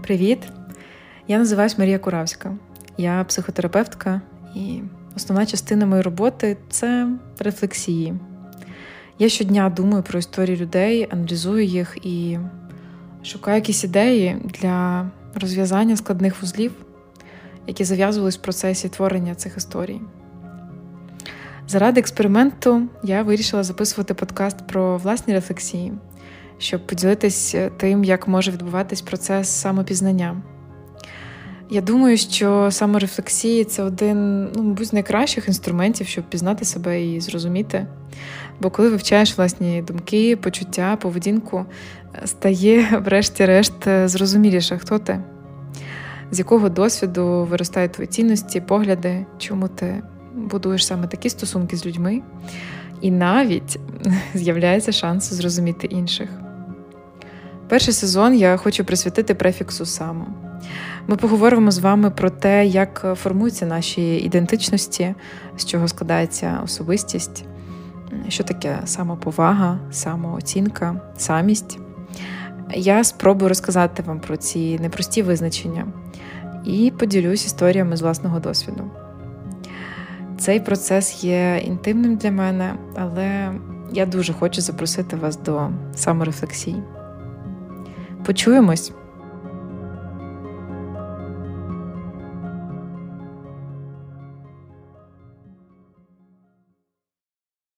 Привіт! Я називаюсь Марія Куравська. Я психотерапевтка, і основна частина моєї роботи – це рефлексії. Я щодня думаю про історії людей, аналізую їх і шукаю якісь ідеї для розв'язання складних вузлів, які зав'язувались в процесі творення цих історій. Заради експерименту я вирішила записувати подкаст про власні рефлексії, щоб поділитись тим, як може відбуватись процес самопізнання. Я думаю, що саморефлексія – це один, мабуть, з найкращих інструментів, щоб пізнати себе і зрозуміти. Бо коли вивчаєш власні думки, почуття, поведінку, стає, врешті-решт, зрозуміліше, хто ти, з якого досвіду виростають твої цінності, погляди, чому ти будуєш саме такі стосунки з людьми, і навіть з'являється шанс зрозуміти інших. Перший сезон я хочу присвятити префіксу «само». Ми поговоримо з вами про те, як формуються наші ідентичності, з чого складається особистість, що таке самоповага, самооцінка, самість. Я спробую розказати вам про ці непрості визначення і поділюсь історіями з власного досвіду. Цей процес є інтимним для мене, але я дуже хочу запросити вас до саморефлексії. Почуємось!